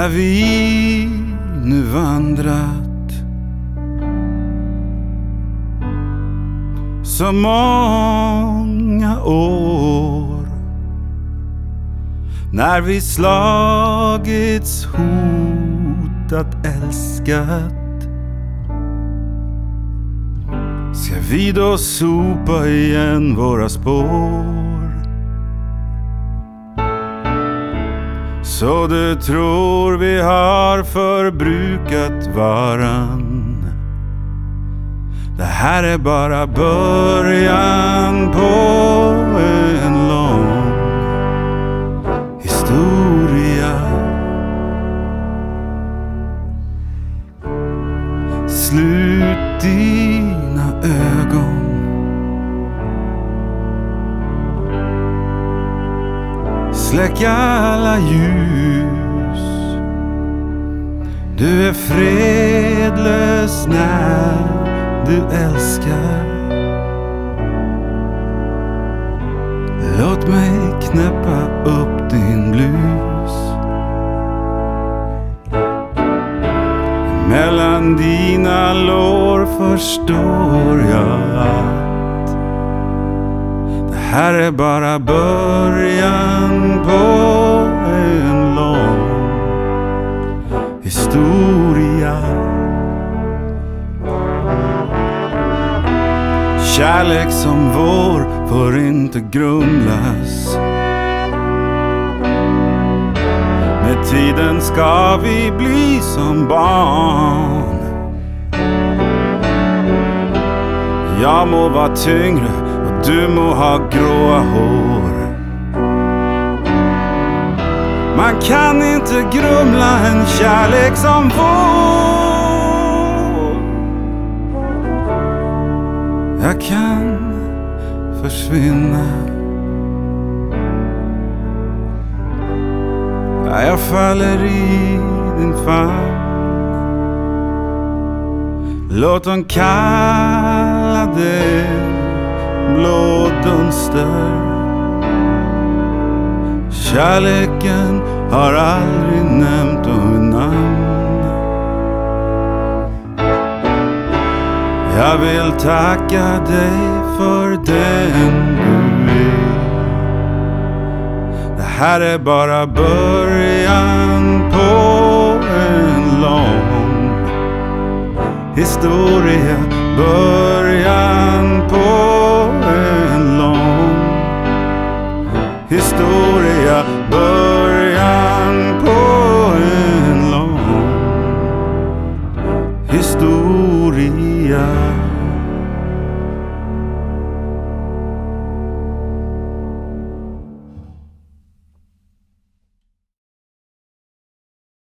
vi nu vandrat så många år, när vi slagits, hotat, älskat, ska vi då sopa igen våra spår? Så du tror vi har förbrukat varann? Det här är bara början på en lång historia. Slut dina ögon, släck alla ljus. Du är fredlös när du älskar. Låt mig knäppa upp din blus. Mellan dina lår förstår jag att det här är bara början på en lång historia. Kärlek som vår får inte grumlas. Med tiden ska vi bli som barn. Jag må vara tyngre och du må ha gråa hår. Man kan inte grumla en kärlek som vår. Jag kan försvinna. Jag faller i din famn. Låt dem kalla det blå dunster. Kärleken har aldrig nämnt om namn. Jag vill tacka dig för den du är. Det här är bara början på en lång historia. Början på en lång historia.